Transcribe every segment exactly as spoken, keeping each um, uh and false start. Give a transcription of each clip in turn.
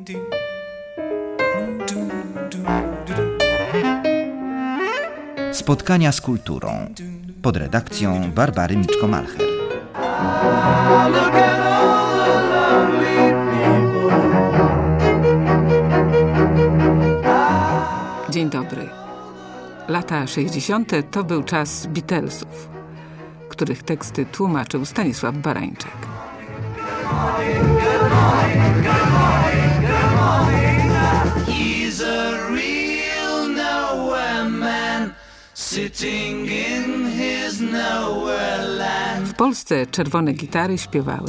Spotkania z kulturą pod redakcją Barbary Miczko-Malcher. Dzień dobry. Lata sześćdziesiąte to był czas Beatlesów, których teksty tłumaczył Stanisław Barańczak. W Polsce czerwone gitary śpiewały.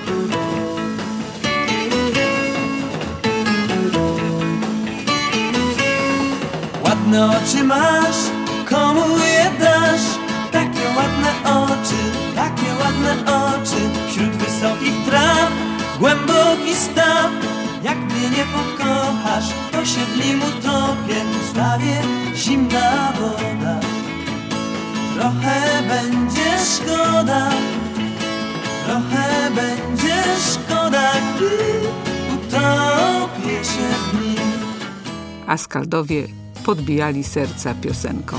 Ładne oczy masz, komu je dasz? Takie ładne oczy, takie ładne oczy. Wśród wysokich traw, głęboki staw. Jak mnie nie pokochasz, to się w nim utopię. Stawie zimna woda. Trochę będzie szkoda, trochę będzie szkoda, gdy utopię się w nim. A skaldowie podbijali serca piosenką.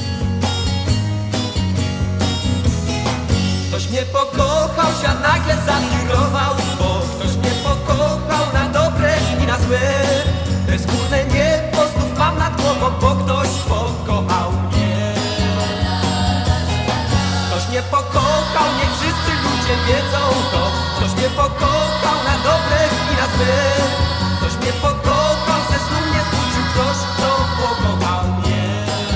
Ktoś mnie pokochał, świat nagle zawirował, bo ktoś mnie pokochał na dobre i na złe. Bezgórne niebo znów mam nad głową, bo ktoś pokochał mnie. Ktoś mnie pokochał, niech wszyscy ludzie wiedzą to. Ktoś mnie pokochał na dobre i na złe. Ktoś mnie pokochał, ze snu mnie zbudził ktoś, kto pokochał mnie.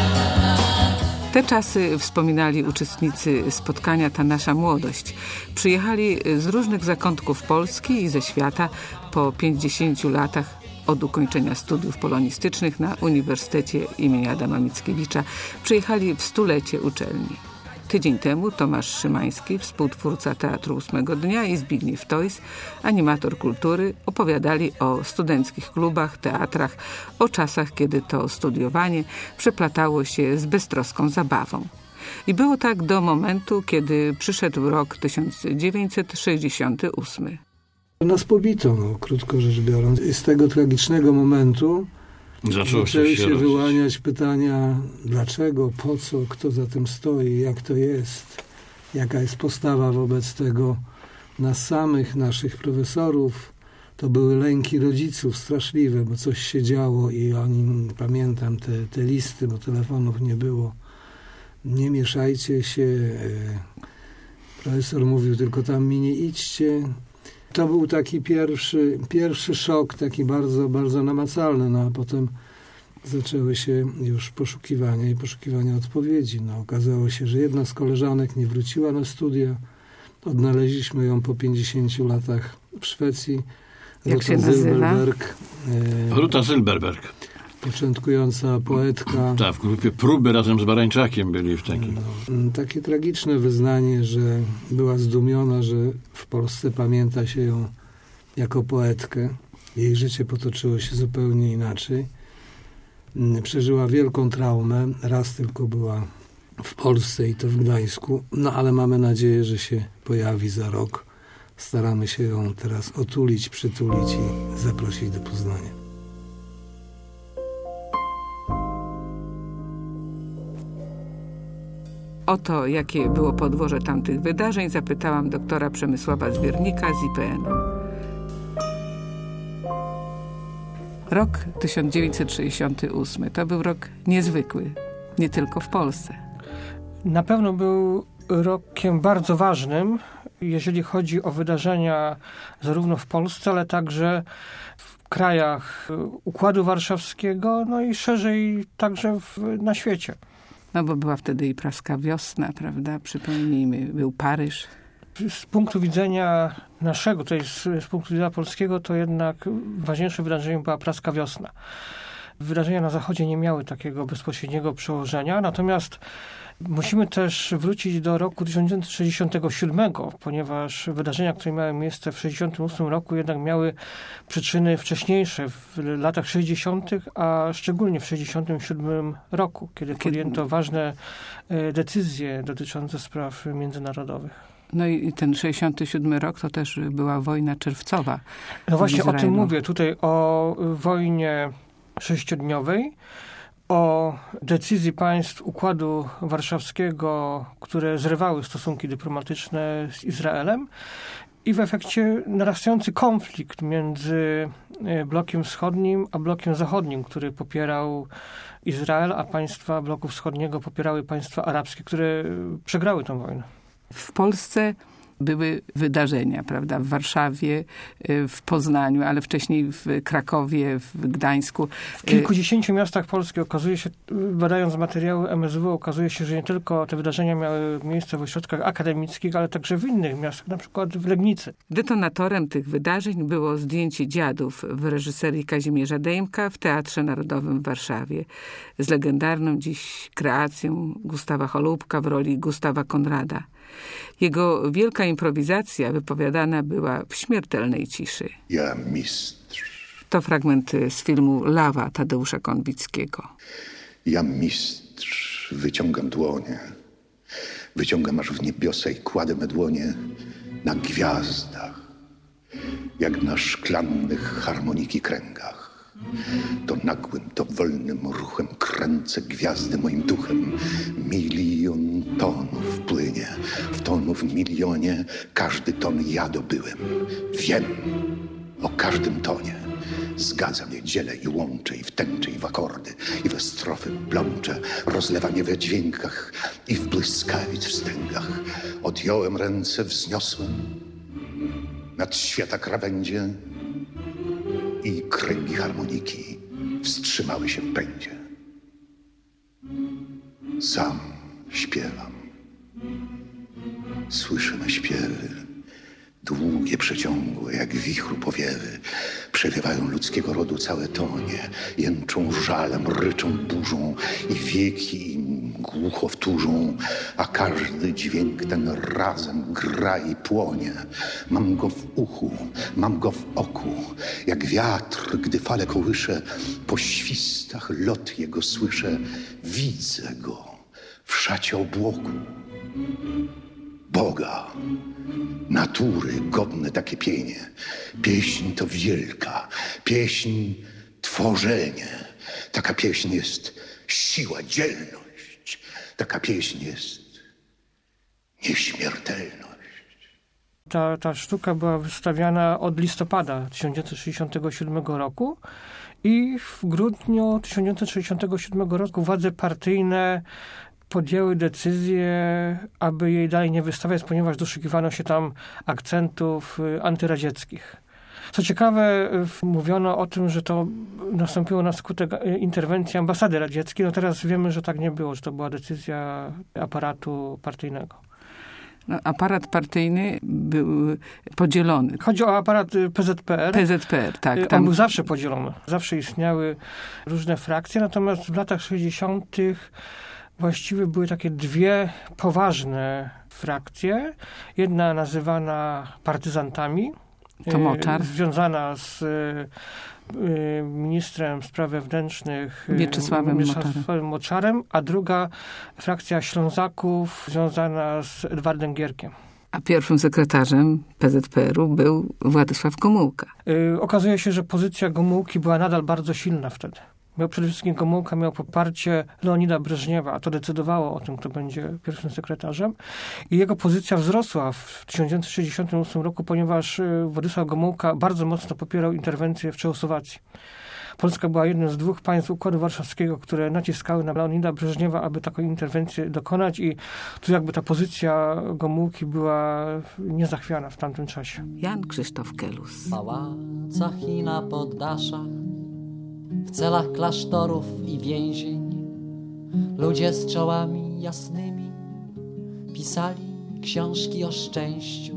Te czasy wspominali uczestnicy spotkania Ta Nasza Młodość. Przyjechali z różnych zakątków Polski i ze świata po pięćdziesięciu latach od ukończenia studiów polonistycznych na Uniwersytecie im. Adama Mickiewicza. Przyjechali w stulecie uczelni. Tydzień temu Tomasz Szymański, współtwórca Teatru Ósmego Dnia, i Zbigniew Tojs, animator kultury, opowiadali o studenckich klubach, teatrach, o czasach, kiedy to studiowanie przeplatało się z beztroską zabawą. I było tak do momentu, kiedy przyszedł rok tysiąc dziewięćset sześćdziesiąty ósmy. Nas pobito, no, krótko rzecz biorąc. I z tego tragicznego momentu Zaczęło się, zaczęły się się rodzić. wyłaniać pytania, dlaczego, po co, kto za tym stoi, jak to jest, jaka jest postawa wobec tego nas samych, naszych profesorów. To były lęki rodziców straszliwe, bo coś się działo i oni, pamiętam te, te listy, bo telefonów nie było. Nie mieszajcie się. Profesor mówił, tylko tam mi nie idźcie. To był taki pierwszy, pierwszy szok, taki bardzo, bardzo namacalny, no a potem zaczęły się już poszukiwania i poszukiwania odpowiedzi. No, okazało się, że jedna z koleżanek nie wróciła na studia. Odnaleźliśmy ją po pięćdziesięciu latach w Szwecji. Jak się Ruta nazywa? Zylberberg, e, Ruta Zylberberg. początkująca poetka. Tak, w grupie Próby razem z Barańczakiem byli w takim. No, takie tragiczne wyznanie, że była zdumiona, że w Polsce pamięta się ją jako poetkę. Jej życie potoczyło się zupełnie inaczej. Przeżyła wielką traumę. Raz tylko była w Polsce i to w Gdańsku. No ale mamy nadzieję, że się pojawi za rok. Staramy się ją teraz otulić, przytulić i zaprosić do Poznania. O to, jakie było podłoże tamtych wydarzeń, zapytałam doktora Przemysława Zwiernika z I P N u. Rok tysiąc dziewięćset sześćdziesiąty ósmy to był rok niezwykły, nie tylko w Polsce. Na pewno był rokiem bardzo ważnym, jeżeli chodzi o wydarzenia zarówno w Polsce, ale także w krajach Układu Warszawskiego, no i szerzej także w, na świecie. No bo była wtedy i praska wiosna, prawda? Przypomnijmy, był Paryż. Z punktu widzenia naszego, to jest z punktu widzenia polskiego, to jednak ważniejszym wydarzeniem była praska wiosna. Wydarzenia na Zachodzie nie miały takiego bezpośredniego przełożenia, natomiast musimy też wrócić do roku tysiąc dziewięćset sześćdziesiątego siódmego, ponieważ wydarzenia, które miały miejsce w sześćdziesiątym ósmym roku, jednak miały przyczyny wcześniejsze, w latach sześćdziesiątych, a szczególnie w sześćdziesiątym siódmym roku, kiedy podjęto ważne decyzje dotyczące spraw międzynarodowych. No i ten sześćdziesiąty siódmy rok to też była wojna czerwcowa. No właśnie Izraelu. O tym mówię. Tutaj o wojnie sześciodniowej, o decyzji państw Układu Warszawskiego, które zrywały stosunki dyplomatyczne z Izraelem i w efekcie narastający konflikt między blokiem wschodnim a blokiem zachodnim, który popierał Izrael, a państwa bloku wschodniego popierały państwa arabskie, które przegrały tę wojnę. W Polsce były wydarzenia, prawda, w Warszawie, w Poznaniu, ale wcześniej w Krakowie, w Gdańsku. W kilkudziesięciu miastach Polski okazuje się, badając materiały M S W, okazuje się, że nie tylko te wydarzenia miały miejsce w ośrodkach akademickich, ale także w innych miastach, na przykład w Legnicy. Detonatorem tych wydarzeń było zdjęcie Dziadów w reżyserii Kazimierza Dejmka w Teatrze Narodowym w Warszawie z legendarną dziś kreacją Gustawa Holubka w roli Gustawa Konrada. Jego wielka improwizacja wypowiadana była w śmiertelnej ciszy. Ja mistrz. To fragment z filmu Lawa Tadeusza Konwickiego. Ja mistrz, wyciągam dłonie. Wyciągam aż w niebiosa i kładę me dłonie na gwiazdach, jak na szklanych harmoniki kręgach. To nagłym, to wolnym ruchem kręcę gwiazdy moim duchem. Milion tonów płynie, w tonów milionie każdy ton ja dobyłem. Wiem o każdym tonie. Zgadzam je, dzielę i łączę i w tęcze, i w akordy, i we strofy plączę. Rozlewam je we dźwiękach i w błyskawic wstęgach. Odjąłem ręce, wzniosłem nad świata krawędzie i kręgi harmoniki wstrzymały się w pędzie. Sam śpiewam. Słyszę me śpiewy, długie, przeciągłe, jak wichru powiewy. Przewiewają ludzkiego rodu całe tonie, jęczą żalem, ryczą burzą i wieki im głucho wtórzą, a każdy dźwięk ten razem gra i płonie. Mam go w uchu, mam go w oku, jak wiatr, gdy fale kołysze, po świstach lot jego słyszę, widzę go w szacie obłoku. Boga, natury godne takie pienie. Pieśń to wielka, pieśń tworzenie. Taka pieśń jest siła, dzielność. Taka pieśń jest nieśmiertelność. Ta, ta sztuka była wystawiana od listopada tysiąc dziewięćset sześćdziesiątego siódmego roku i w grudniu tysiąc dziewięćset sześćdziesiątego siódmego roku władze partyjne podjęły decyzję, aby jej dalej nie wystawiać, ponieważ doszukiwano się tam akcentów antyradzieckich. Co ciekawe, mówiono o tym, że to nastąpiło na skutek interwencji ambasady radzieckiej. No teraz wiemy, że tak nie było, że to była decyzja aparatu partyjnego. No, aparat partyjny był podzielony. Chodzi o aparat P Z P R. P Z P R, tak. On Tam był zawsze podzielony. Zawsze istniały różne frakcje, natomiast w latach sześćdziesiątych właściwie były takie dwie poważne frakcje. Jedna nazywana partyzantami, to Moczar. Związana z ministrem spraw wewnętrznych Mieczysławem Mieczysławem Moczarem, a druga frakcja Ślązaków związana z Edwardem Gierkiem. A pierwszym sekretarzem P Z P R u był Władysław Gomułka. Yy, okazuje się, że pozycja Gomułki była nadal bardzo silna wtedy. Miał przede wszystkim Gomułka miał poparcie Leonida Breżniewa, a to decydowało o tym, kto będzie pierwszym sekretarzem. I jego pozycja wzrosła w tysiąc dziewięćset sześćdziesiątym ósmym roku, ponieważ Władysław Gomułka bardzo mocno popierał interwencję w Czechosłowacji. Polska była jednym z dwóch państw Układu Warszawskiego, które naciskały na Leonida Breżniewa, aby taką interwencję dokonać i tu jakby ta pozycja Gomułki była niezachwiana w tamtym czasie. Jan Krzysztof Kelus. W pałacach i na poddaszach, w celach klasztorów i więzień, ludzie z czołami jasnymi pisali książki o szczęściu.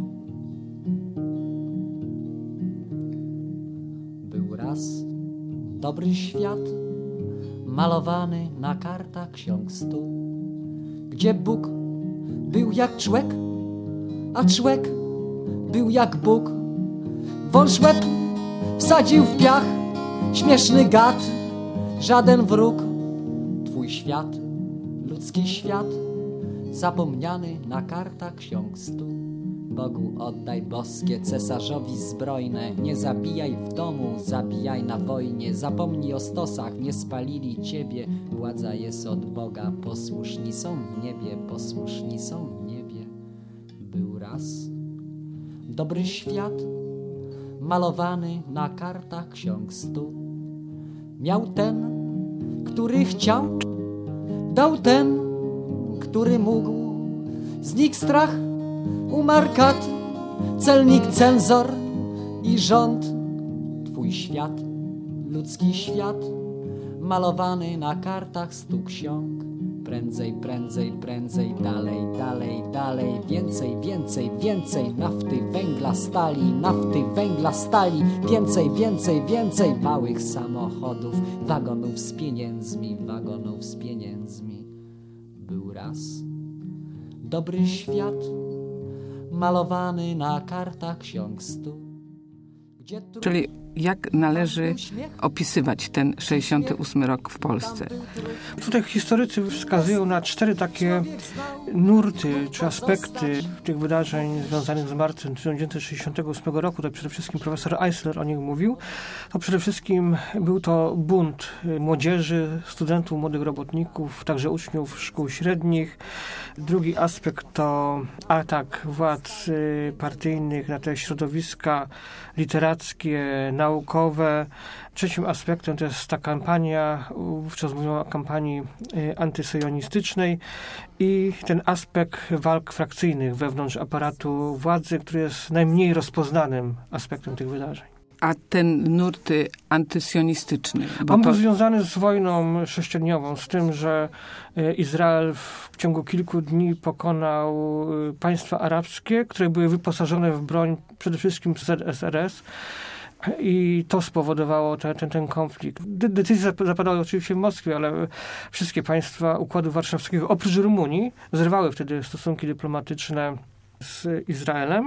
Był raz dobry świat, malowany na kartach ksiąg stu, gdzie Bóg był jak człek, a człek był jak Bóg. Wąż łeb wsadził w piach, śmieszny gad, żaden wróg. Twój świat, ludzki świat, zapomniany na kartach ksiąg stu. Bogu oddaj boskie, cesarzowi zbrojne. Nie zabijaj w domu, zabijaj na wojnie. Zapomnij o stosach, nie spalili ciebie. Władza jest od Boga, posłuszni są w niebie, posłuszni są w niebie. Był raz dobry świat, malowany na kartach ksiąg stu. Miał ten, który chciał, dał ten, który mógł. Znikł strach, umarł kat, celnik, cenzor i rząd. Twój świat, ludzki świat, malowany na kartach stu ksiąg. Prędzej, prędzej, prędzej, dalej, dalej, dalej. Więcej, więcej, więcej nafty, węgla, stali, nafty, węgla, stali. Więcej, więcej, więcej małych samochodów, wagonów z pieniędzmi, wagonów z pieniędzmi. Był raz dobry świat, malowany na kartach ksiąg stu. Gdzie Czyli jak należy opisywać ten sześćdziesiąty ósmy rok w Polsce? Tutaj historycy wskazują na cztery takie nurty czy aspekty tych wydarzeń związanych z marcem tysiąc dziewięćset sześćdziesiątego ósmego roku. To przede wszystkim profesor Eisler o nich mówił. To przede wszystkim był to bunt młodzieży, studentów, młodych robotników, także uczniów szkół średnich. Drugi aspekt to atak władz partyjnych na te środowiska literackie, naukowe. Trzecim aspektem to jest ta kampania, wówczas mówiono o kampanii antysyjonistycznej i ten aspekt walk frakcyjnych wewnątrz aparatu władzy, który jest najmniej rozpoznanym aspektem tych wydarzeń. A ten nurt antysionistyczny? Bo On to... był związany z wojną sześciodniową, z tym, że Izrael w ciągu kilku dni pokonał państwa arabskie, które były wyposażone w broń przede wszystkim przez S R S. I to spowodowało ten, ten, ten konflikt. De- decyzje zapadały oczywiście w Moskwie, ale wszystkie państwa Układu Warszawskiego, oprócz Rumunii, zerwały wtedy stosunki dyplomatyczne z Izraelem,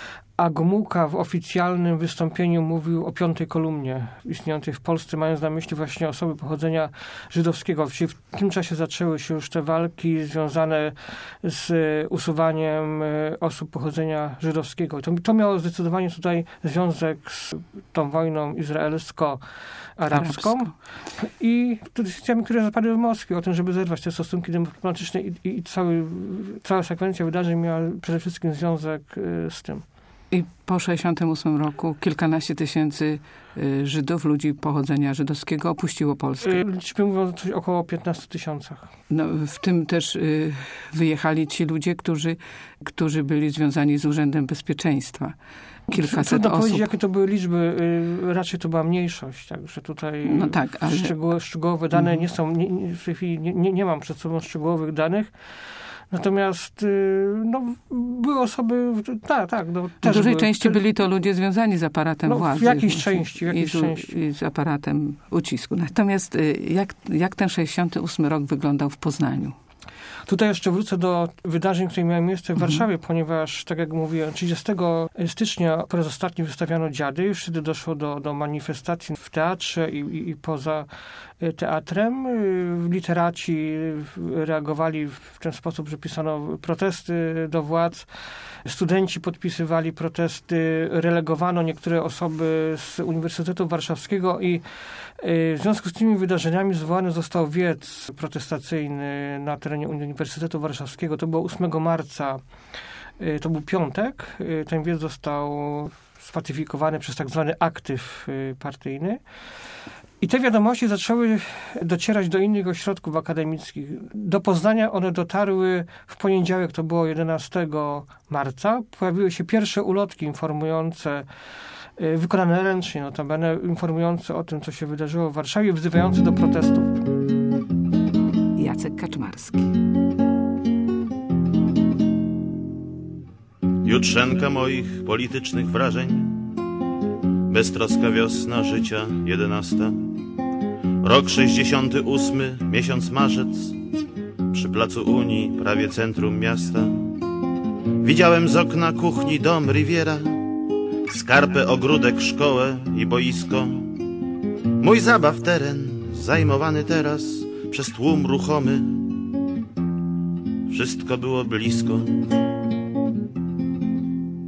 a Gomułka w oficjalnym wystąpieniu mówił o piątej kolumnie istniejącej w Polsce, mając na myśli właśnie osoby pochodzenia żydowskiego. Czyli w tym czasie zaczęły się już te walki związane z usuwaniem osób pochodzenia żydowskiego. To, to miało zdecydowanie tutaj związek z tą wojną izraelsko-arabską Arabsko. I decyzjami, które zapadły w Moskwie o tym, żeby zerwać te stosunki dyplomatyczne i, i, i cały, cała sekwencja wydarzeń miała przede wszystkim związek z tym. I po sześćdziesiątym ósmym roku kilkanaście tysięcy y, Żydów, ludzi pochodzenia żydowskiego opuściło Polskę. Liczby mówią coś około piętnastu tysiącach. No, w tym też y, wyjechali ci ludzie, którzy, którzy byli związani z Urzędem Bezpieczeństwa. Kilkaset Trudno osób. powiedzieć, jakie to były liczby. Y, raczej to była mniejszość. Także tutaj no tak, ale... szczegół, szczegółowe dane mm. nie są, nie, nie, w tej chwili nie, nie, nie mam przed sobą szczegółowych danych. Natomiast no, były osoby, tak, tak. No, też w dużej były, części te... byli to ludzie związani z aparatem no, władzy. W jakiejś części. W jakiejś i, z, części. I z aparatem ucisku. Natomiast jak, jak ten sześćdziesiąty ósmy rok wyglądał w Poznaniu? Tutaj jeszcze wrócę do wydarzeń, które miały miejsce w Warszawie, mhm. ponieważ, tak jak mówiłem, trzydziestego stycznia po raz ostatni wystawiano Dziady. Już wtedy doszło do, do manifestacji w teatrze i, i, i poza teatrem. Literaci reagowali w ten sposób, że pisano protesty do władz. Studenci podpisywali protesty, relegowano niektóre osoby z Uniwersytetu Warszawskiego i w związku z tymi wydarzeniami zwołany został wiec protestacyjny na terenie Uniwersytetu Warszawskiego. To było ósmego marca, to był piątek. Ten wiec został spacyfikowany przez tak zwany aktyw partyjny. I te wiadomości zaczęły docierać do innych ośrodków akademickich. Do Poznania one dotarły w poniedziałek, to było jedenastego marca. Pojawiły się pierwsze ulotki informujące, wykonane ręcznie notabene, informujące o tym, co się wydarzyło w Warszawie, wzywające do protestów. Jacek Kaczmarski. Jutrzenka moich politycznych wrażeń, beztroska wiosna życia jedenasta, rok sześćdziesiąty ósmy, miesiąc marzec, przy placu Unii, prawie centrum miasta. Widziałem z okna kuchni dom Riviera, skarpę, ogródek, szkołę i boisko. Mój zabaw teren, zajmowany teraz przez tłum ruchomy. Wszystko było blisko.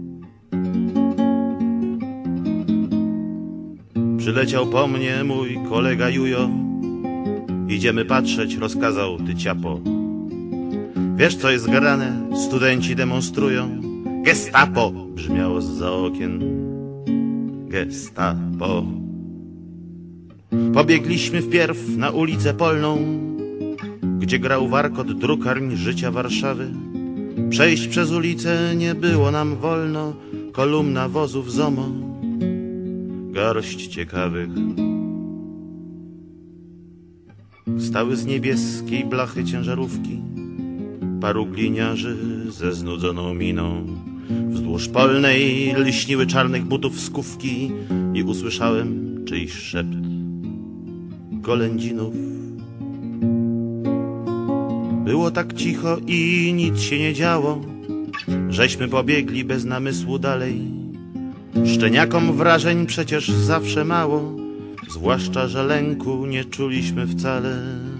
Przyleciał po mnie mój kolega Jujo. Idziemy patrzeć, rozkazał, ty ciapo. Wiesz, co jest grane? Studenci demonstrują. Gestapo! Brzmiało zza okien. Gestapo. Pobiegliśmy wpierw na ulicę Polną, gdzie grał warkot drukarń życia Warszawy. Przejść przez ulicę nie było nam wolno. Kolumna wozów ZOMO, garść ciekawych. Stały z niebieskiej blachy ciężarówki paru gliniarzy ze znudzoną miną. Wzdłuż Polnej lśniły czarnych butów skówki i usłyszałem czyjś szept golędzinów. Było tak cicho i nic się nie działo, żeśmy pobiegli bez namysłu dalej. Szczeniakom wrażeń przecież zawsze mało, zwłaszcza, że lęku nie czuliśmy wcale.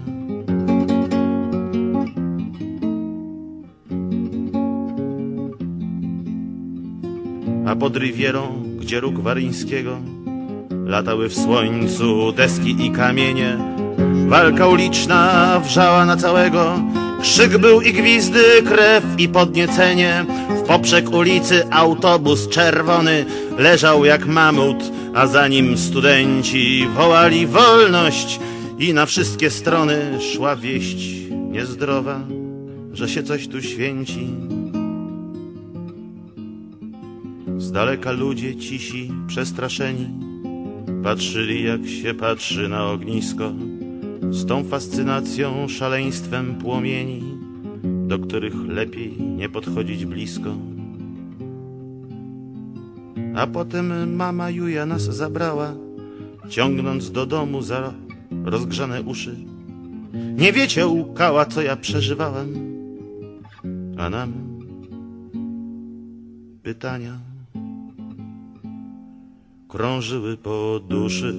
A pod Rivierą, gdzie róg Waryńskiego, latały w słońcu deski i kamienie. Walka uliczna wrzała na całego, krzyk był i gwizdy, krew i podniecenie. W poprzek ulicy autobus czerwony leżał jak mamut, a za nim studenci wołali wolność. I na wszystkie strony szła wieść niezdrowa, że się coś tu święci. Z daleka ludzie cisi, przestraszeni, patrzyli jak się patrzy na ognisko, z tą fascynacją, szaleństwem płomieni, do których lepiej nie podchodzić blisko. A potem mama Juja nas zabrała, ciągnąc do domu za rozgrzane uszy. Nie wiecie, łkała, co ja przeżywałem, a nam pytania krążyły po duszy.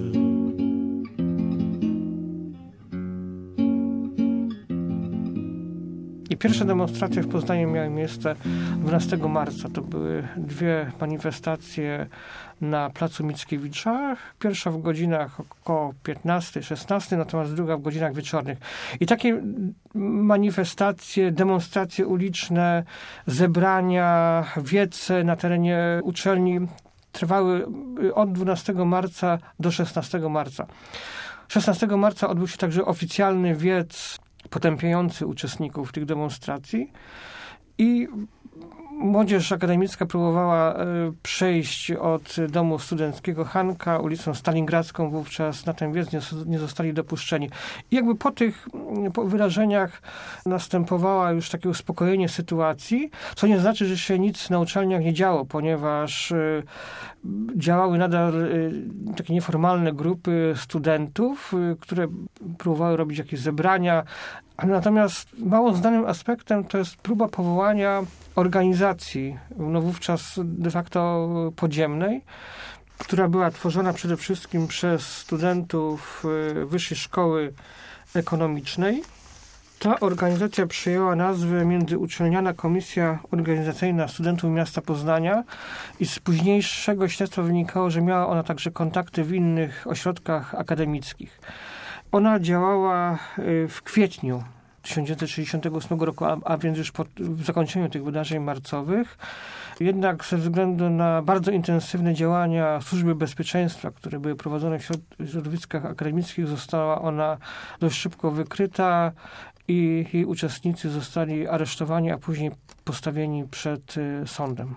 I pierwsze demonstracje w Poznaniu miały miejsce dwunastego marca. To były dwie manifestacje na placu Mickiewicza. Pierwsza w godzinach około piętnastej, szesnastej, natomiast druga w godzinach wieczornych. I takie manifestacje, demonstracje uliczne, zebrania, wiece na terenie uczelni trwały od dwunastego marca do szesnastego marca. szesnastego marca odbył się także oficjalny wiec potępiający uczestników tych demonstracji i młodzież akademicka próbowała przejść od domu studenckiego Hanka ulicą Stalingradzką, wówczas na ten wiec nie, nie zostali dopuszczeni. I jakby po tych po wydarzeniach następowała już takie uspokojenie sytuacji, co nie znaczy, że się nic na uczelniach nie działo, ponieważ działały nadal takie nieformalne grupy studentów, które próbowały robić jakieś zebrania. Natomiast mało znanym aspektem to jest próba powołania organizacji, no wówczas de facto podziemnej, która była tworzona przede wszystkim przez studentów Wyższej Szkoły Ekonomicznej. Ta organizacja przyjęła nazwę Międzyuczelniana Komisja Organizacyjna Studentów Miasta Poznania i z późniejszego śledztwa wynikało, że miała ona także kontakty w innych ośrodkach akademickich. Ona działała w kwietniu tysiąc dziewięćset sześćdziesiątego ósmego roku, a, a więc już po zakończeniu tych wydarzeń marcowych. Jednak ze względu na bardzo intensywne działania Służby Bezpieczeństwa, które były prowadzone w środowiskach akademickich, została ona dość szybko wykryta i jej uczestnicy zostali aresztowani, a później postawieni przed sądem.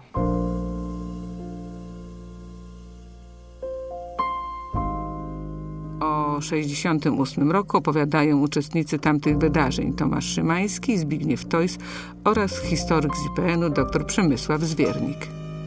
O sześćdziesiątym ósmym roku opowiadają uczestnicy tamtych wydarzeń Tomasz Szymański, Zbigniew Tojs oraz historyk z I P N u dr Przemysław Zwiernik.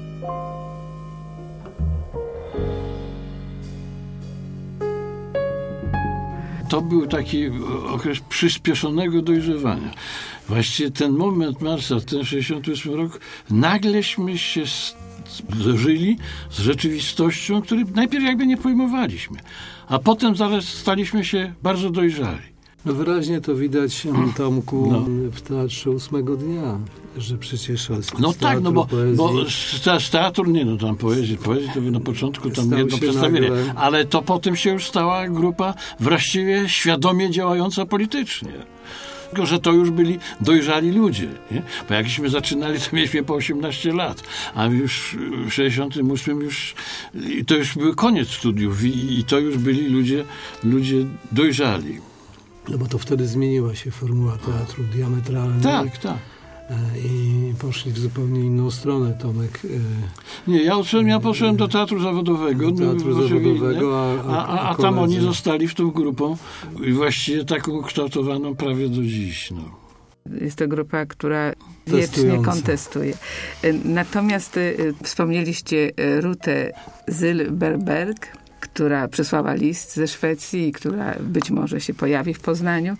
To był taki okres przyspieszonego dojrzewania. Właściwie ten moment marca, ten sześćdziesiąty ósmy rok, nagleśmy się zżyli z rzeczywistością, której najpierw jakby nie pojmowaliśmy, a potem zaraz staliśmy się bardzo dojrzali. No wyraźnie to widać, Tomku, No. w Teatrze Ósmego Dnia, że przecież z No z tak, no bo, poezji bo z, z teatru, nie no, tam poezji, poezji to by na początku tam Stał jedno się przedstawienie, nagle- ale to potem się już stała grupa właściwie świadomie działająca politycznie. Tylko, że to już byli dojrzali ludzie, nie? Bo jakśmy zaczynali, to mieliśmy po osiemnaście lat, a już w sześćdziesiątym ósmym już, to już był koniec studiów i, i to już byli ludzie, ludzie dojrzali. No bo to wtedy zmieniła się formuła teatru diametralnie. Tak, tak. E, I poszli w zupełnie inną stronę, Tomek. e, Nie, ja, odszedłem, ja poszedłem do teatru zawodowego. Do teatru no, zawodowego, a- a, a, a tam koledzy- oni zostali w tą grupą i właściwie taką kształtowaną prawie do dziś. No. Jest to grupa, która wiecznie Testująca. kontestuje. Natomiast y, wspomnieliście y, Rutę Zylberberg, która przysłała list ze Szwecji i która być może się pojawi w Poznaniu.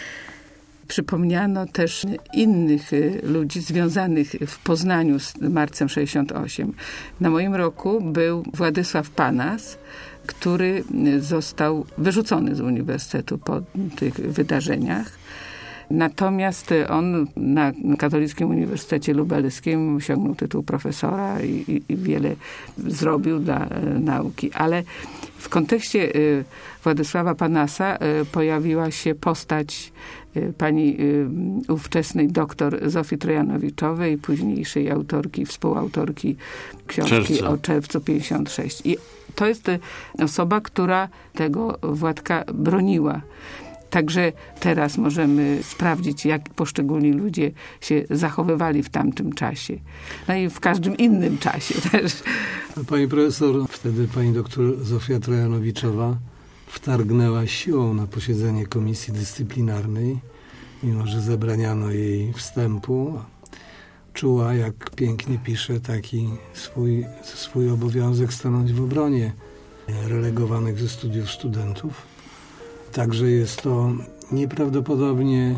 Przypomniano też innych y, ludzi związanych w Poznaniu z marcem sześćdziesiątym ósmym. Na moim roku był Władysław Panas, który y, został wyrzucony z uniwersytetu po tych wydarzeniach. Natomiast on na Katolickim Uniwersytecie Lubelskim osiągnął tytuł profesora i, i, i wiele zrobił dla e, nauki. Ale w kontekście e, Władysława Panasa e, pojawiła się postać e, pani e, ówczesnej doktor Zofii Trojanowiczowej, późniejszej autorki, współautorki książki Czerwca. o czerwcu pięćdziesiątym szóstym. I to jest e, osoba, która tego Władka broniła. Także teraz możemy sprawdzić, jak poszczególni ludzie się zachowywali w tamtym czasie. No i w każdym innym czasie też. No, pani profesor, wtedy pani doktor Zofia Trojanowiczowa wtargnęła siłą na posiedzenie komisji dyscyplinarnej, mimo że zabraniano jej wstępu. Czuła, jak pięknie pisze, taki swój, swój obowiązek stanąć w obronie relegowanych ze studiów studentów. Także jest to nieprawdopodobnie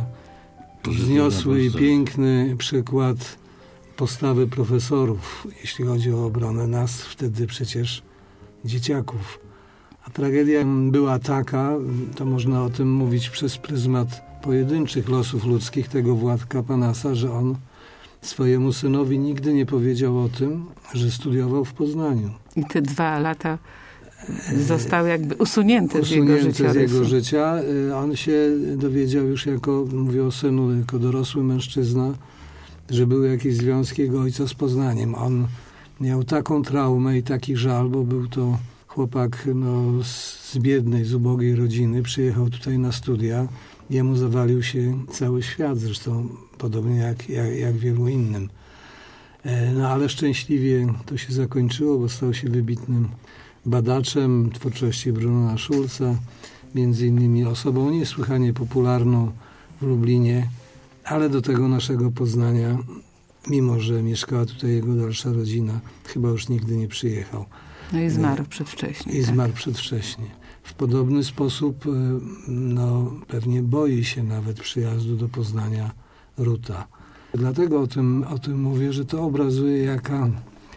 wzniosły i piękny przykład postawy profesorów, jeśli chodzi o obronę nas, wtedy przecież dzieciaków. A tragedia była taka, to można o tym mówić przez pryzmat pojedynczych losów ludzkich tego Władka Panasa, że on swojemu synowi nigdy nie powiedział o tym, że studiował w Poznaniu. I te dwa lata zostały jakby usunięte, usunięte z jego z jego życiorysu. życia. On się dowiedział już jako, mówię o synu, jako dorosły mężczyzna, że były jakieś związki jego ojca z Poznaniem. On miał taką traumę i taki żal, bo był to chłopak no, z biednej, z ubogiej rodziny. Przyjechał tutaj na studia. Jemu zawalił się cały świat, zresztą podobnie jak, jak, jak wielu innym. No ale szczęśliwie to się zakończyło, bo stał się wybitnym badaczem twórczości Brunona Schulza, między innymi osobą niesłychanie popularną w Lublinie, ale do tego naszego Poznania, mimo że mieszkała tutaj jego dalsza rodzina, chyba już nigdy nie przyjechał. No i zmarł przedwcześnie. I tak. zmarł przedwcześnie. W podobny sposób no, pewnie boi się nawet przyjazdu do Poznania Ruta. Dlatego o tym, o tym mówię, że to obrazuje, jaka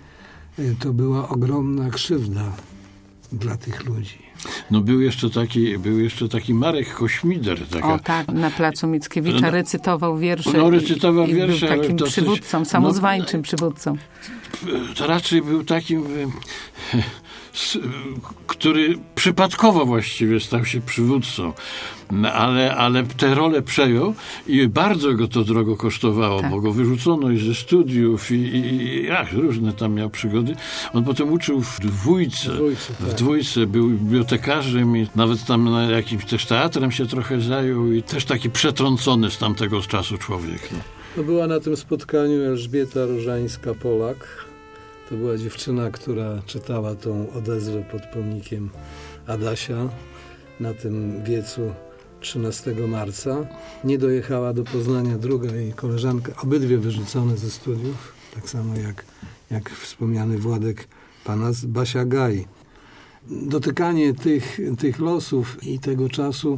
to była ogromna krzywda dla tych ludzi. No był jeszcze taki, był jeszcze taki Marek Kośmider. Taka, O tak, na placu Mickiewicza No, recytował wiersze. no, recytował i, i wiersze, był ale takim to przywódcą, coś- samozwańczym no, przywódcą. To raczej był takim, e, s- który przypadkowo właściwie stał się przywódcą, No, ale, ale tę rolę przejął i bardzo go to drogo kosztowało, Tak. bo go wyrzucono i ze studiów i, i, i ach, różne tam miał przygody. On potem uczył w dwójce, W dwójce, tak. w dwójce był bibliotekarzem i nawet tam na jakimś też teatrem się trochę zajął i też taki przetrącony z tamtego czasu człowiek. No. To była na tym spotkaniu Elżbieta Różańska-Polak. To była dziewczyna, która czytała tą odezwę pod pomnikiem Adasia na tym wiecu trzynastego marca. Nie dojechała do Poznania druga jej koleżanka, obydwie wyrzucone ze studiów, tak samo jak, jak wspomniany Władek Panas, Basia Gaj. Dotykanie tych, tych losów i tego czasu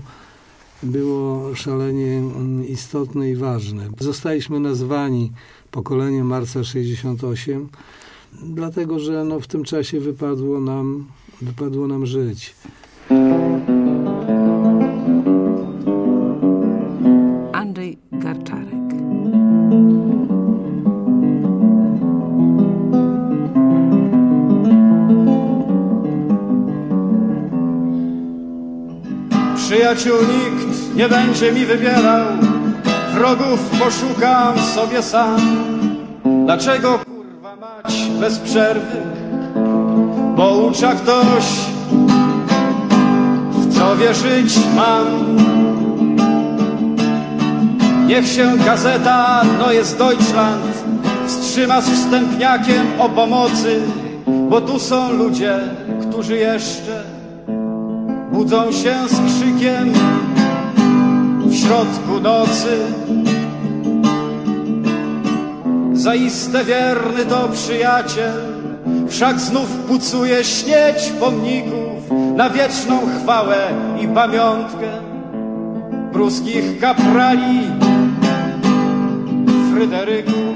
było szalenie istotne i ważne. Zostaliśmy nazwani pokoleniem marca sześćdziesiątego ósmego, dlatego że no, w tym czasie wypadło nam, wypadło nam żyć. Przyjaciół nikt nie będzie mi wybierał, wrogów poszukam sobie sam. Dlaczego kurwa mać bez przerwy? Bo ucza ktoś, w co wierzyć mam. Niech się gazeta Neues Deutschland wstrzyma z wstępniakiem o pomocy, bo tu są ludzie, którzy jeszcze budzą się z krzykiem w środku nocy. Zaiste wierny to przyjaciel, wszak znów pucuje śnieć pomników na wieczną chwałę i pamiątkę pruskich kaprali Fryderyków.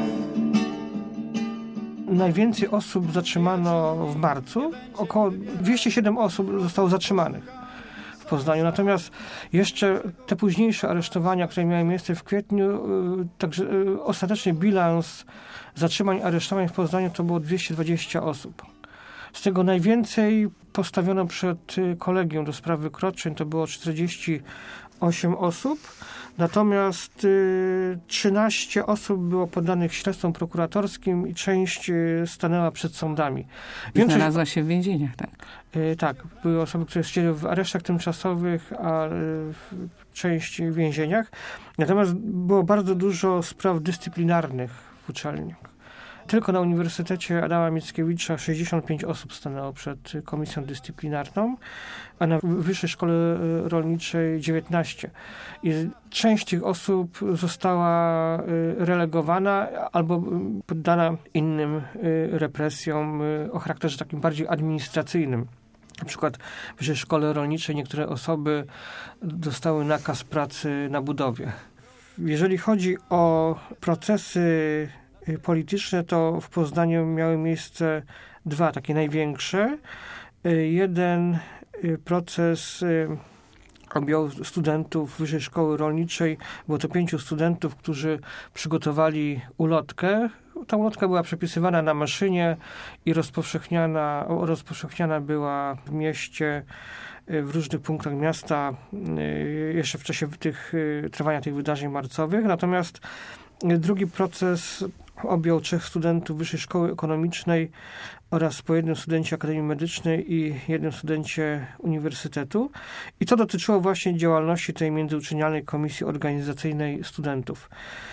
Najwięcej osób zatrzymano w marcu. Około dwieście siedem osób zostało zatrzymanych w Poznaniu. Natomiast jeszcze te późniejsze aresztowania, które miały miejsce w kwietniu, także ostateczny bilans zatrzymań, aresztowań w Poznaniu to było dwieście dwadzieścia osób. Z tego najwięcej postawiono przed kolegium do spraw wykroczeń, to było czterdzieści osiem osób. Natomiast y, trzynaście osób było poddanych śledztwom prokuratorskim i część y, stanęła przed sądami. Większość, znalazła się w więzieniach, tak? Y, tak, były osoby, które siedziały w aresztach tymczasowych, a y, część w więzieniach. Natomiast było bardzo dużo spraw dyscyplinarnych w uczelniach. Tylko na Uniwersytecie Adama Mickiewicza sześćdziesiąt pięć osób stanęło przed komisją dyscyplinarną, a na Wyższej Szkole Rolniczej dziewiętnaście. I część tych osób została relegowana albo poddana innym represjom o charakterze takim bardziej administracyjnym. Na przykład w Wyższej Szkole Rolniczej niektóre osoby dostały nakaz pracy na budowie. Jeżeli chodzi o procesy polityczne, to w Poznaniu miały miejsce dwa takie największe. Jeden proces objął studentów Wyższej Szkoły Rolniczej. Było to pięciu studentów, którzy przygotowali ulotkę. Ta ulotka była przepisywana na maszynie i rozpowszechniana, rozpowszechniana była w mieście, w różnych punktach miasta jeszcze w czasie tych, trwania tych wydarzeń marcowych. Natomiast drugi proces objął trzech studentów Wyższej Szkoły Ekonomicznej oraz po jednym studencie Akademii Medycznej i jednym studencie Uniwersytetu. I to dotyczyło właśnie działalności tej międzyuczelnianej komisji organizacyjnej studentów.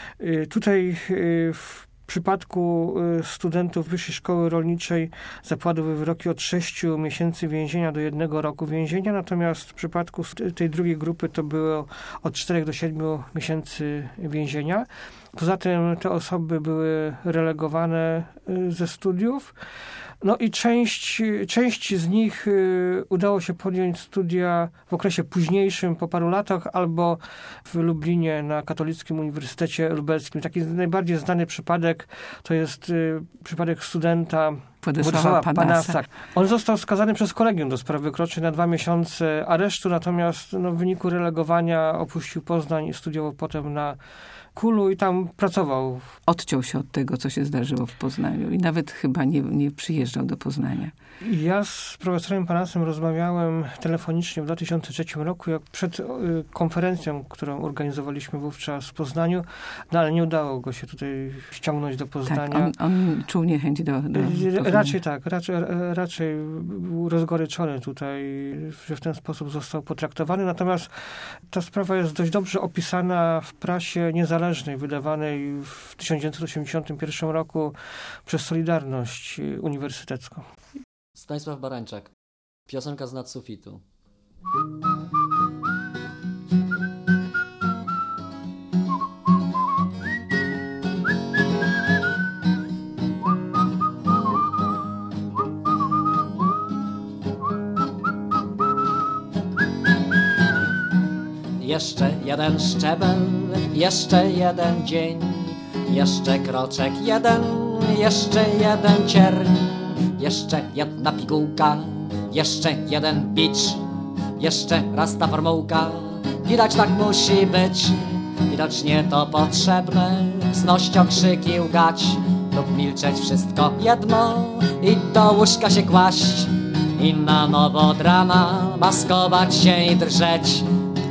Tutaj w W przypadku studentów Wyższej Szkoły Rolniczej zapadły wyroki od sześciu miesięcy więzienia do jednego roku więzienia, natomiast w przypadku tej drugiej grupy to było od czterech do siedmiu miesięcy więzienia. Poza tym te osoby były relegowane ze studiów. No i część, część z nich udało się podjąć studia w okresie późniejszym, po paru latach, albo w Lublinie na Katolickim Uniwersytecie Lubelskim. Taki najbardziej znany przypadek to jest przypadek studenta Władysława Panasa. On został skazany przez kolegium do spraw wykroczeń na dwa miesiące aresztu, natomiast no, w wyniku relegowania opuścił Poznań i studiował potem na Kulu i tam pracował. Odciął się od tego, co się zdarzyło w Poznaniu i nawet chyba nie, nie przyjeżdżał do Poznania. Ja z profesorem Panasem rozmawiałem telefonicznie w dwa tysiące trzecim roku, jak przed y, konferencją, którą organizowaliśmy wówczas w Poznaniu, no ale nie udało go się tutaj ściągnąć do Poznania. Tak, on, on czuł niechęć do, do Poznania. Raczej tak, raczej, raczej był rozgoryczony tutaj, że w ten sposób został potraktowany. Natomiast ta sprawa jest dość dobrze opisana w prasie niezależnej, wydawanej w tysiąc dziewięćset osiemdziesiątym pierwszym roku przez Solidarność Uniwersytecką. Stanisław Barańczak. Piosenka z nad sufitu. Jeszcze jeden szczebel, jeszcze jeden dzień, jeszcze kroczek jeden, jeszcze jeden cierń, jeszcze jedna pigułka, jeszcze jeden bicz, jeszcze raz ta formułka. Widać tak musi być, widocznie to potrzebne, zność okrzyki łgać lub milczeć wszystko jedno i do łóżka się kłaść i na nowo od rana maskować się i drżeć.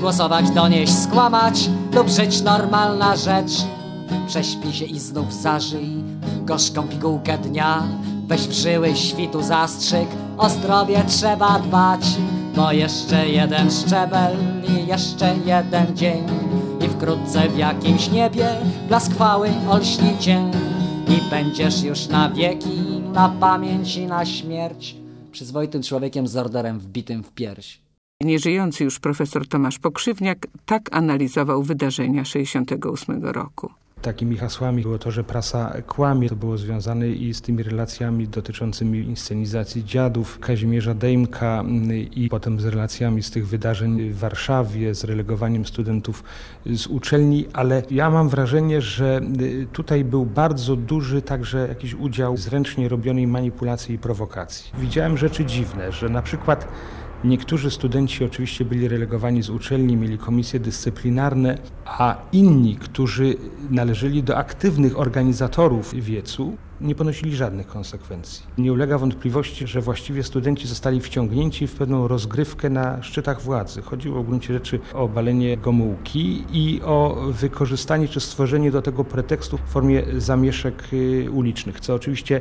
głosować, donieść, skłamać lub żyć normalna rzecz. Prześpij się i znów zażyj gorzką pigułkę dnia. Weź w żyły świtu zastrzyk, o zdrowie trzeba dbać. Bo jeszcze jeden szczebel i jeszcze jeden dzień i wkrótce w jakimś niebie blask chwały olśni cię. I będziesz już na wieki, na pamięć i na śmierć przyzwoitym człowiekiem z orderem wbitym w pierś. Nieżyjący już profesor Tomasz Pokrzywniak tak analizował wydarzenia sześćdziesiątego ósmego roku. Takimi hasłami było to, że prasa kłamie. To było związane i z tymi relacjami dotyczącymi inscenizacji Dziadów Kazimierza Dejmka i potem z relacjami z tych wydarzeń w Warszawie, z relegowaniem studentów z uczelni, ale ja mam wrażenie, że tutaj był bardzo duży także jakiś udział zręcznie robionej manipulacji i prowokacji. Widziałem rzeczy dziwne, że na przykład niektórzy studenci oczywiście byli relegowani z uczelni, mieli komisje dyscyplinarne, a inni, którzy należeli do aktywnych organizatorów wiecu, nie ponosili żadnych konsekwencji. Nie ulega wątpliwości, że właściwie studenci zostali wciągnięci w pewną rozgrywkę na szczytach władzy. Chodziło w gruncie rzeczy o obalenie Gomułki i o wykorzystanie czy stworzenie do tego pretekstu w formie zamieszek ulicznych, co oczywiście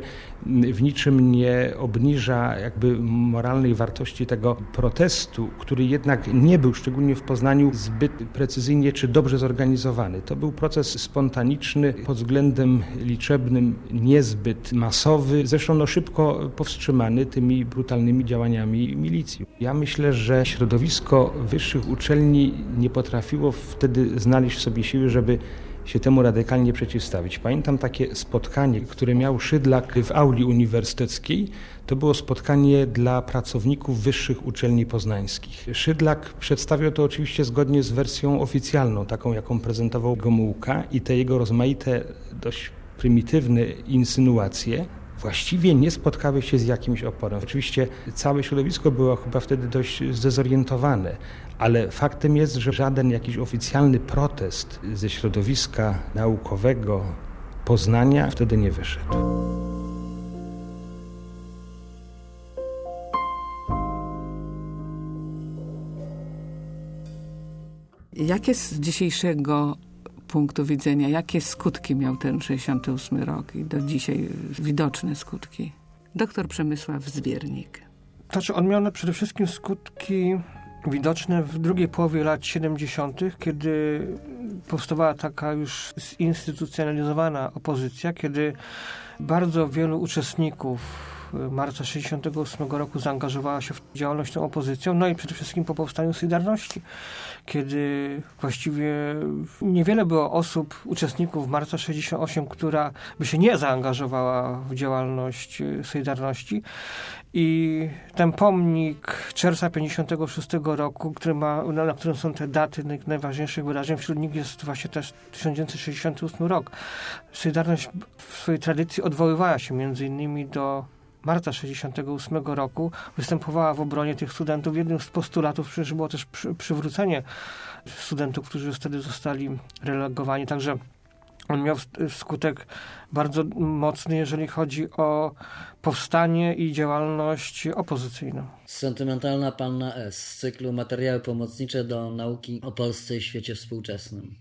w niczym nie obniża jakby moralnej wartości tego protestu, który jednak nie był, szczególnie w Poznaniu, zbyt precyzyjnie czy dobrze zorganizowany. To był proces spontaniczny, pod względem liczebnym niezbyt masowy, zresztą no szybko powstrzymany tymi brutalnymi działaniami milicji. Ja myślę, że środowisko wyższych uczelni nie potrafiło wtedy znaleźć w sobie siły, żeby się temu radykalnie przeciwstawić. Pamiętam takie spotkanie, które miał Szydlak w auli uniwersyteckiej. To było spotkanie dla pracowników wyższych uczelni poznańskich. Szydlak przedstawiał to oczywiście zgodnie z wersją oficjalną, taką jaką prezentował Gomułka, i te jego rozmaite, dość prymitywne insynuacje właściwie nie spotkały się z jakimś oporem. Oczywiście całe środowisko było chyba wtedy dość zdezorientowane, ale faktem jest, że żaden jakiś oficjalny protest ze środowiska naukowego Poznania wtedy nie wyszedł. Jakie z dzisiejszego punktu widzenia, jakie skutki miał ten sześćdziesiąty ósmy rok i do dzisiaj widoczne skutki? Doktor Przemysław Zwiernik. Znaczy, on miał przede wszystkim skutki widoczne w drugiej połowie lat siedemdziesiątych, kiedy powstawała taka już zinstytucjonalizowana opozycja, kiedy bardzo wielu uczestników marca sześćdziesiątego ósmego roku zaangażowała się w działalność tą opozycją, no i przede wszystkim po powstaniu Solidarności, kiedy właściwie niewiele było osób, uczestników marca sześćdziesiątego ósmego, która by się nie zaangażowała w działalność Solidarności. I ten pomnik czerwca pięćdziesiątego szóstego roku, który ma, na którym są te daty najważniejszych wydarzeń, wśród nich jest właśnie też tysiąc dziewięćset sześćdziesiąty ósmy rok. Solidarność w swojej tradycji odwoływała się między innymi do marca sześćdziesiątego ósmego roku, występowała w obronie tych studentów. Jednym z postulatów przecież było też przy, przywrócenie studentów, którzy wtedy zostali relegowani. Także on miał skutek bardzo mocny, jeżeli chodzi o powstanie i działalność opozycyjną. Sentymentalna panna S. z cyklu Materiały pomocnicze do nauki o Polsce i świecie współczesnym.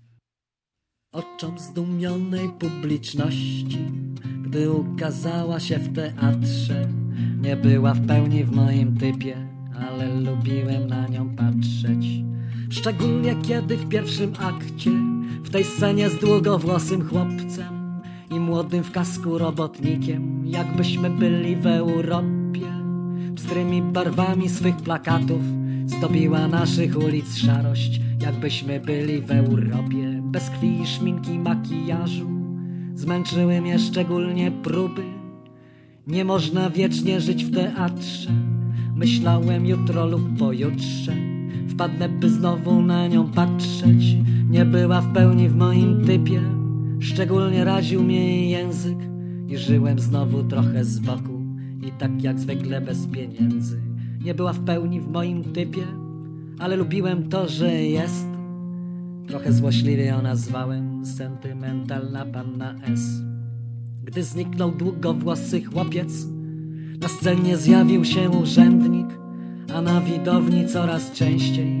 Oczom zdumionej publiczności, gdy ukazała się w teatrze, nie była w pełni w moim typie, ale lubiłem na nią patrzeć. Szczególnie kiedy w pierwszym akcie, w tej scenie z długowłosym chłopcem i młodym w kasku robotnikiem, jakbyśmy byli w Europie, pstrymi barwami swych plakatów zdobiła naszych ulic szarość, jakbyśmy byli w Europie. Bez krwi i szminki, makijażu zmęczyły mnie szczególnie próby. Nie można wiecznie żyć w teatrze. Myślałem jutro lub pojutrze wpadnę, by znowu na nią patrzeć. Nie była w pełni w moim typie, szczególnie raził mnie jej język. I żyłem znowu trochę z boku i tak jak zwykle bez pieniędzy. Nie była w pełni w moim typie, ale lubiłem to, że jest. Trochę złośliwie ją nazwałem sentymentalna panna S. Gdy zniknął długowłosy chłopiec, na scenie zjawił się urzędnik, a na widowni coraz częściej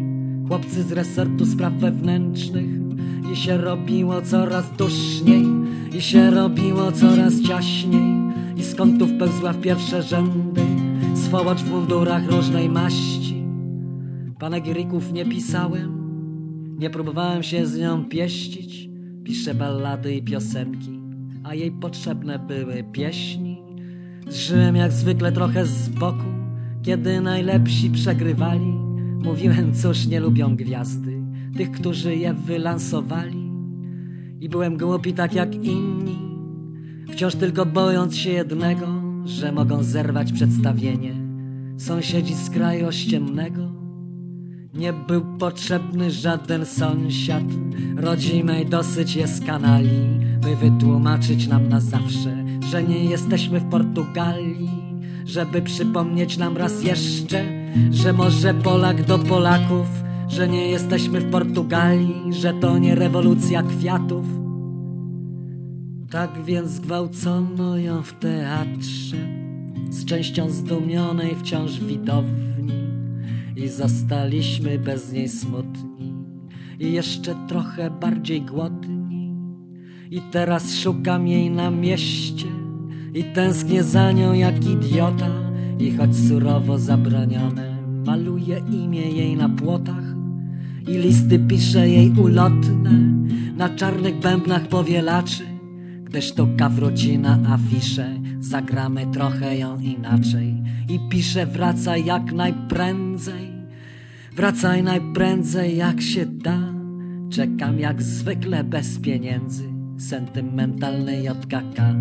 chłopcy z resortu spraw wewnętrznych. I się robiło coraz duszniej, i się robiło coraz ciaśniej, i z kątów pełzła w pierwsze rzędy swołocz w mundurach różnej maści. Panegirików nie pisałem, nie próbowałem się z nią pieścić. Piszę ballady i piosenki, a jej potrzebne były pieśni. Zżyłem jak zwykle trochę z boku, kiedy najlepsi przegrywali. Mówiłem, cóż, nie lubią gwiazdy tych, którzy je wylansowali. I byłem głupi tak jak inni, wciąż tylko bojąc się jednego, że mogą zerwać przedstawienie sąsiedzi z kraju ościennego. Nie był potrzebny żaden sąsiad rodzimej dosyć jest kanali, by wytłumaczyć nam na zawsze, że nie jesteśmy w Portugalii, żeby przypomnieć nam raz jeszcze, że może Polak do Polaków, że nie jesteśmy w Portugalii, że to nie rewolucja kwiatów. Tak więc zgwałcono ją w teatrze z częścią zdumionej wciąż widowni i zostaliśmy bez niej smutni i jeszcze trochę bardziej głodni. I teraz szukam jej na mieście i tęsknię za nią jak idiota, i choć surowo zabronione, maluję imię jej na płotach i listy piszę jej ulotne na czarnych bębnach powielaczy. Gdy sztuka wróci na afiszę, zagramy trochę ją inaczej. I piszę: wracaj jak najprędzej, wracaj najprędzej jak się da. Czekam jak zwykle bez pieniędzy, sentymentalny J K K.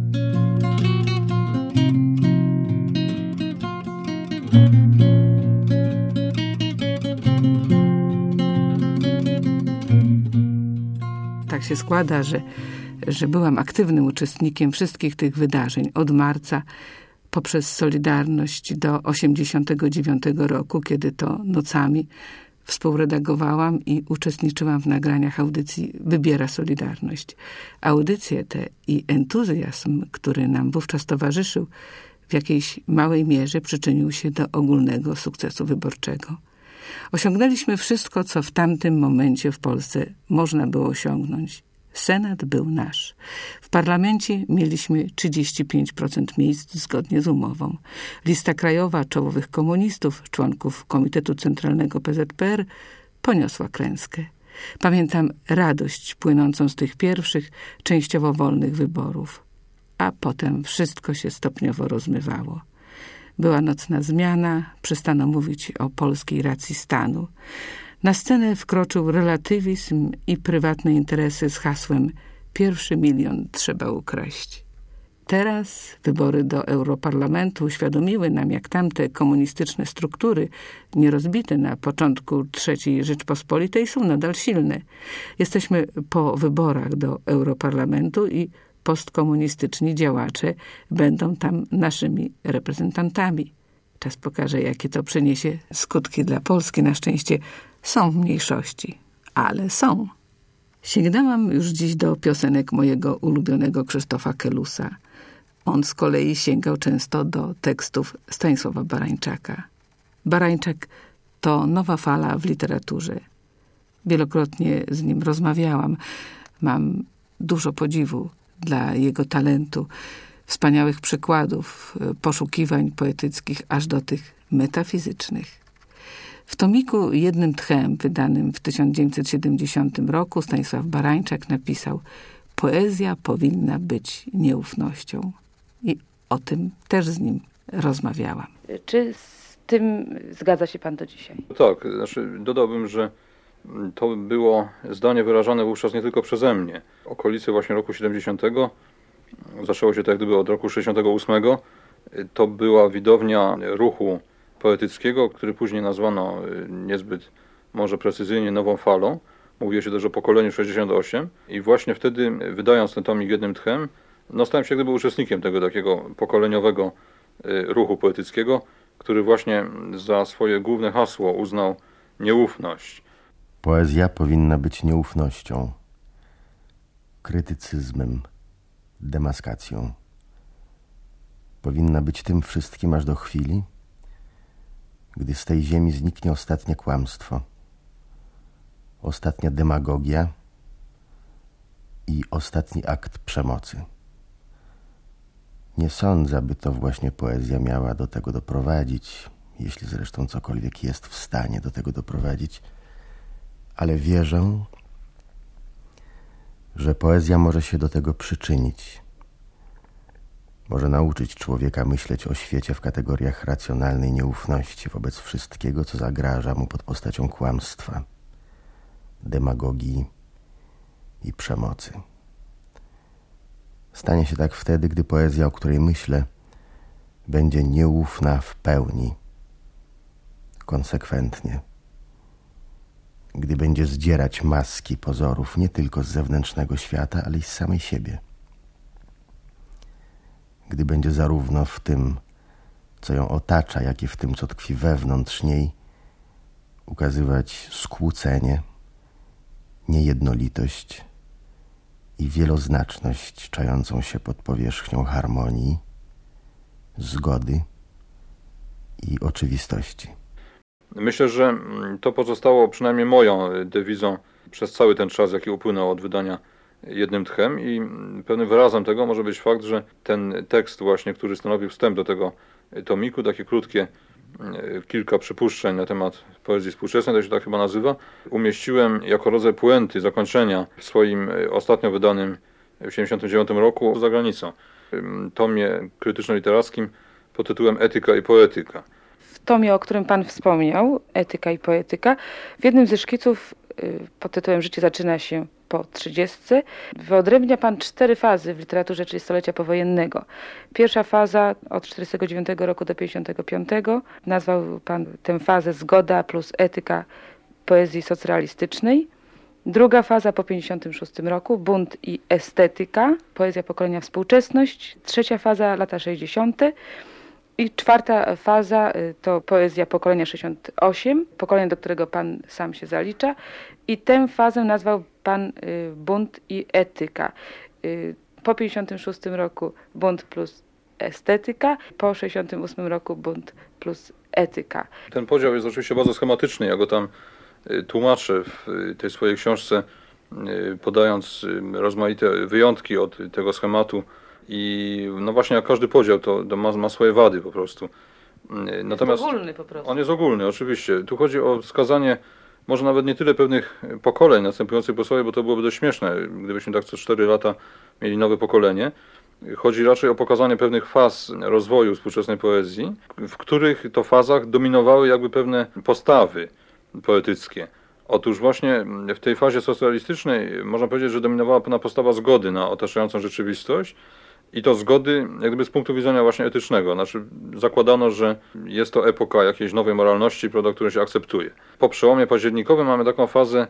Tak się składa, że, że byłam aktywnym uczestnikiem wszystkich tych wydarzeń od marca poprzez Solidarność do osiemdziesiątego dziewiątego roku, kiedy to nocami współredagowałam i uczestniczyłam w nagraniach audycji Wybiera Solidarność. Audycje te i entuzjazm, który nam wówczas towarzyszył, w jakiejś małej mierze przyczynił się do ogólnego sukcesu wyborczego. Osiągnęliśmy wszystko, co w tamtym momencie w Polsce można było osiągnąć. Senat był nasz. W parlamencie mieliśmy trzydzieści pięć procent miejsc zgodnie z umową. Lista krajowa czołowych komunistów, członków Komitetu Centralnego P Z P R poniosła klęskę. Pamiętam radość płynącą z tych pierwszych, częściowo wolnych wyborów. A potem wszystko się stopniowo rozmywało. Była nocna zmiana, przestano mówić o polskiej racji stanu. Na scenę wkroczył relatywizm i prywatne interesy z hasłem pierwszy milion trzeba ukraść. Teraz wybory do Europarlamentu uświadomiły nam, jak tamte komunistyczne struktury, nierozbite na początku trzeciej Rzeczpospolitej, są nadal silne. Jesteśmy po wyborach do Europarlamentu i postkomunistyczni działacze będą tam naszymi reprezentantami. Czas pokaże, jakie to przyniesie skutki dla Polski. Na szczęście są w mniejszości, ale są. Sięgnęłam już dziś do piosenek mojego ulubionego Krzysztofa Kelusa. On z kolei sięgał często do tekstów Stanisława Barańczaka. Barańczak to nowa fala w literaturze. Wielokrotnie z nim rozmawiałam. Mam dużo podziwu dla jego talentu, wspaniałych przykładów, poszukiwań poetyckich, aż do tych metafizycznych. W tomiku Jednym tchem, wydanym w tysiąc dziewięćset siedemdziesiątym roku, Stanisław Barańczak napisał: poezja powinna być nieufnością. I o tym też z nim rozmawiałam. Czy z tym zgadza się pan do dzisiaj? Tak, znaczy dodałbym, że to było zdanie wyrażane wówczas nie tylko przeze mnie. Okolice właśnie roku siedemdziesiątego, zaczęło się to jak gdyby od roku sześćdziesiątego ósmego, to była widownia ruchu poetyckiego, który później nazwano niezbyt może precyzyjnie nową falą. Mówiło się też o pokoleniu sześćdziesiąt osiem i właśnie wtedy, wydając ten tomik Jednym tchem, no stałem się jak gdyby uczestnikiem tego takiego pokoleniowego ruchu poetyckiego, który właśnie za swoje główne hasło uznał nieufność. Poezja powinna być nieufnością, krytycyzmem, demaskacją. Powinna być tym wszystkim aż do chwili, gdy z tej ziemi zniknie ostatnie kłamstwo, ostatnia demagogia i ostatni akt przemocy. Nie sądzę, by to właśnie poezja miała do tego doprowadzić, jeśli zresztą cokolwiek jest w stanie do tego doprowadzić, ale wierzę, że poezja może się do tego przyczynić. Może nauczyć człowieka myśleć o świecie w kategoriach racjonalnej nieufności wobec wszystkiego, co zagraża mu pod postacią kłamstwa, demagogii i przemocy. Stanie się tak wtedy, gdy poezja, o której myślę, będzie nieufna w pełni, konsekwentnie. Gdy będzie zdzierać maski pozorów nie tylko z zewnętrznego świata, ale i z samej siebie. Gdy będzie zarówno w tym, co ją otacza, jak i w tym, co tkwi wewnątrz niej, ukazywać skłócenie, niejednolitość i wieloznaczność czającą się pod powierzchnią harmonii, zgody i oczywistości. Myślę, że to pozostało przynajmniej moją dewizą przez cały ten czas, jaki upłynął od wydania jednym tchem, i pewnym wyrazem tego może być fakt, że ten tekst właśnie, który stanowił wstęp do tego tomiku, takie krótkie kilka przypuszczeń na temat poezji współczesnej, to się tak chyba nazywa, umieściłem jako rodzaj puenty zakończenia w swoim ostatnio wydanym w tysiąc dziewięćset siedemdziesiątym dziewiątym roku za granicą tomie krytyczno-literackim pod tytułem Etyka i poetyka. W tomie, o którym pan wspomniał, Etyka i poetyka, w jednym ze szkiców pod tytułem Życie zaczyna się po trzydziestce wyodrębnia pan cztery fazy w literaturze trzydziestolecia powojennego. Pierwsza faza od czterdziestego dziewiątego roku do pięćdziesiątego piątego. Nazwał pan tę fazę Zgoda plus etyka poezji socrealistycznej. Druga faza po pięćdziesiątym szóstym roku, Bunt i estetyka, poezja pokolenia współczesność. Trzecia faza, lata sześćdziesiąte. I czwarta faza to poezja pokolenia sześćdziesiąt osiem, pokolenie, do którego pan sam się zalicza. I tę fazę nazwał pan Bunt i etyka. Po pięćdziesiątym szóstym roku Bunt plus estetyka, po sześćdziesiątym ósmym roku Bunt plus etyka. Ten podział jest oczywiście bardzo schematyczny, ja go tam tłumaczę w tej swojej książce, podając rozmaite wyjątki od tego schematu. I no właśnie jak każdy podział to, to ma, ma swoje wady po prostu. Natomiast jest ogólny po prostu. On jest ogólny, oczywiście. Tu chodzi o wskazanie może nawet nie tyle pewnych pokoleń następujących po sobie, bo to byłoby dość śmieszne, gdybyśmy tak co cztery lata mieli nowe pokolenie. Chodzi raczej o pokazanie pewnych faz rozwoju współczesnej poezji, w których to fazach dominowały jakby pewne postawy poetyckie. Otóż właśnie w tej fazie socrealistycznej można powiedzieć, że dominowała pewna postawa zgody na otaczającą rzeczywistość i to zgody jak gdyby z punktu widzenia właśnie etycznego. Znaczy zakładano, że jest to epoka jakiejś nowej moralności, prawda, którą się akceptuje. Po przełomie październikowym mamy taką fazę,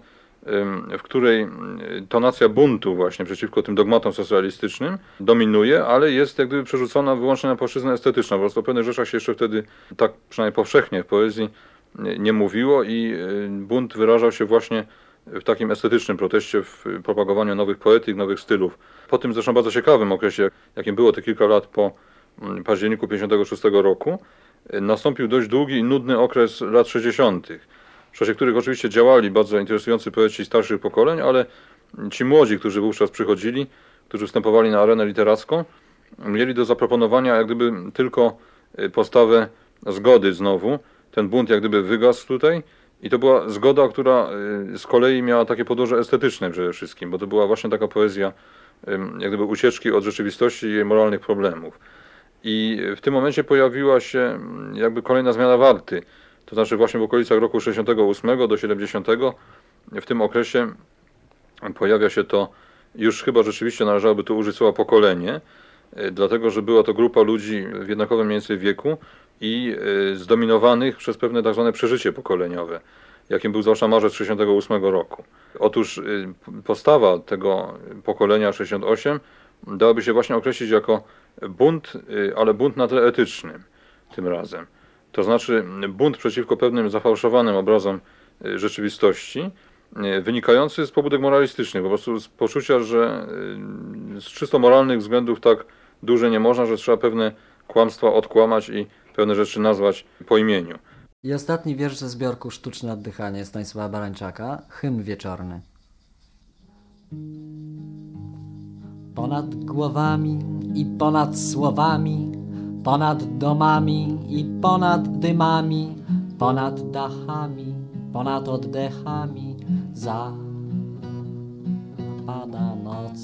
w której tonacja buntu właśnie przeciwko tym dogmatom socrealistycznym dominuje, ale jest jak gdyby przerzucona wyłącznie na płaszczyznę estetyczną. Po prostu o pewnych rzeczach się jeszcze wtedy tak przynajmniej powszechnie w poezji nie mówiło i bunt wyrażał się właśnie w takim estetycznym proteście, w propagowaniu nowych poetyk, nowych stylów. Po tym zresztą bardzo ciekawym okresie, jakim było te kilka lat po październiku pięćdziesiątego szóstego roku, nastąpił dość długi i nudny okres lat sześćdziesiątych, w czasie których oczywiście działali bardzo interesujący poeci starszych pokoleń, ale ci młodzi, którzy wówczas przychodzili, którzy wstępowali na arenę literacką, mieli do zaproponowania jak gdyby tylko postawę zgody znowu. Ten bunt jak gdyby wygasł tutaj i to była zgoda, która z kolei miała takie podłoże estetyczne przede wszystkim, bo to była właśnie taka poezja jak gdyby ucieczki od rzeczywistości i jej moralnych problemów. I w tym momencie pojawiła się jakby kolejna zmiana warty, to znaczy właśnie w okolicach roku sześćdziesiątego ósmego do siedemdziesiątego w tym okresie pojawia się to, już chyba rzeczywiście należałoby tu użyć słowa pokolenie, dlatego że była to grupa ludzi w jednakowym mniej więcej wieku i zdominowanych przez pewne tak zwane przeżycie pokoleniowe, jakim był zwłaszcza marzec sześćdziesiątego ósmego roku. Otóż postawa tego pokolenia sześćdziesiąt osiem dałaby się właśnie określić jako bunt, ale bunt na tle etycznym tym razem. To znaczy bunt przeciwko pewnym zafałszowanym obrazom rzeczywistości, wynikający z pobudek moralistycznych, po prostu z poczucia, że z czysto moralnych względów tak dłużej nie można, że trzeba pewne kłamstwa odkłamać i pewne rzeczy nazwać po imieniu. I ostatni wiersz ze zbiorku Sztuczne oddychanie Stanisława Barańczaka, hymn wieczorny. Ponad głowami i ponad słowami, ponad domami i ponad dymami, ponad dachami, ponad oddechami zapada noc.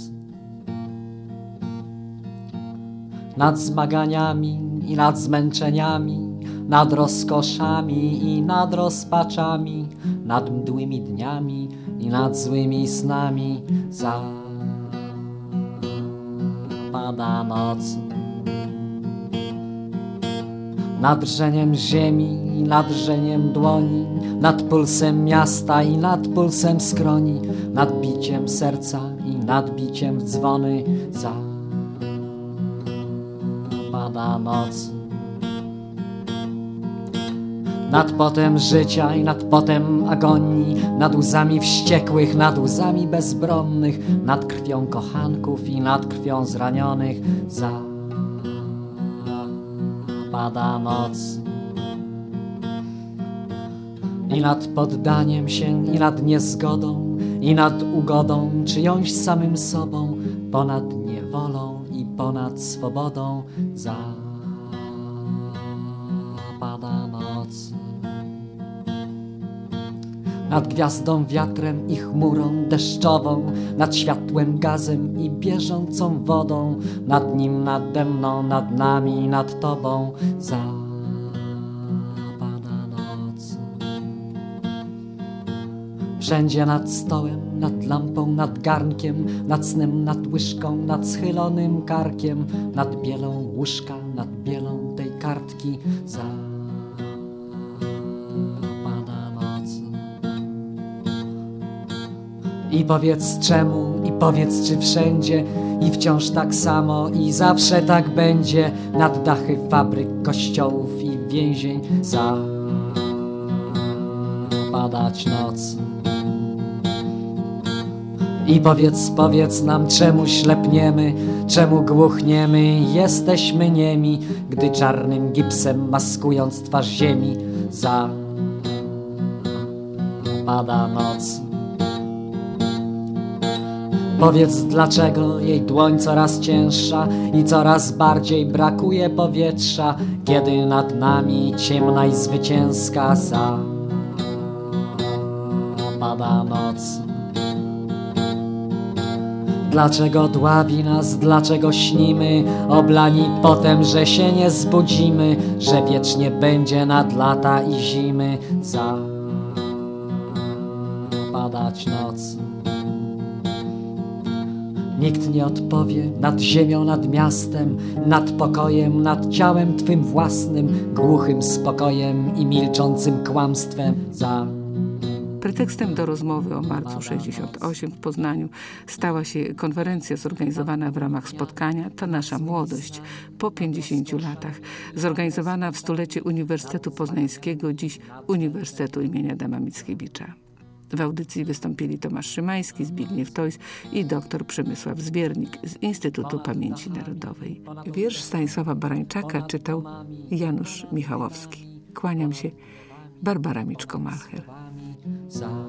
Nad zmaganiami i nad zmęczeniami, nad rozkoszami i nad rozpaczami, nad mdłymi dniami i nad złymi snami zapada noc. Nad drżeniem ziemi i nad drżeniem dłoni, nad pulsem miasta i nad pulsem skroni, nad biciem serca i nad biciem w dzwony zapada noc. Nad potem życia i nad potem agonii, nad łzami wściekłych, nad łzami bezbronnych, nad krwią kochanków i nad krwią zranionych zapada noc. I nad poddaniem się, i nad niezgodą, i nad ugodą czyjąś samym sobą, ponad niewolą i ponad swobodą zapada noc. Nad gwiazdą, wiatrem i chmurą deszczową, nad światłem, gazem i bieżącą wodą, nad nim, nade mną, nad nami, nad tobą zapada noc. Wszędzie nad stołem, nad lampą, nad garnkiem, nad snem, nad łyżką, nad schylonym karkiem, nad bielą łóżka, nad bielą tej kartki zapada noc. I powiedz czemu, i powiedz czy wszędzie, i wciąż tak samo, i zawsze tak będzie, nad dachy fabryk, kościołów i więzień zapadać noc. I powiedz, powiedz nam, czemu ślepniemy, czemu głuchniemy, jesteśmy niemi, gdy czarnym gipsem maskując twarz ziemi zapada noc. Powiedz, dlaczego jej dłoń coraz cięższa i coraz bardziej brakuje powietrza, kiedy nad nami ciemna i zwycięska zapada noc. Dlaczego dławi nas, dlaczego śnimy, oblani potem, że się nie zbudzimy, że wiecznie będzie nad lata i zimy zapadać noc. Nikt nie odpowie nad ziemią, nad miastem, nad pokojem, nad ciałem twym własnym, głuchym spokojem i milczącym kłamstwem za... Pretekstem do rozmowy o marcu sześćdziesiątym ósmym w Poznaniu stała się konferencja zorganizowana w ramach spotkania Ta nasza młodość po pięćdziesięciu latach, zorganizowana w stulecie Uniwersytetu Poznańskiego, dziś Uniwersytetu imienia Adama Mickiewicza. W audycji wystąpili Tomasz Szymański, Zbigniew Tojs i dr Przemysław Zwiernik z Instytutu Pamięci Narodowej. Wiersz Stanisława Barańczaka czytał Janusz Michałowski. Kłaniam się, Barbara Miczko-Malcher.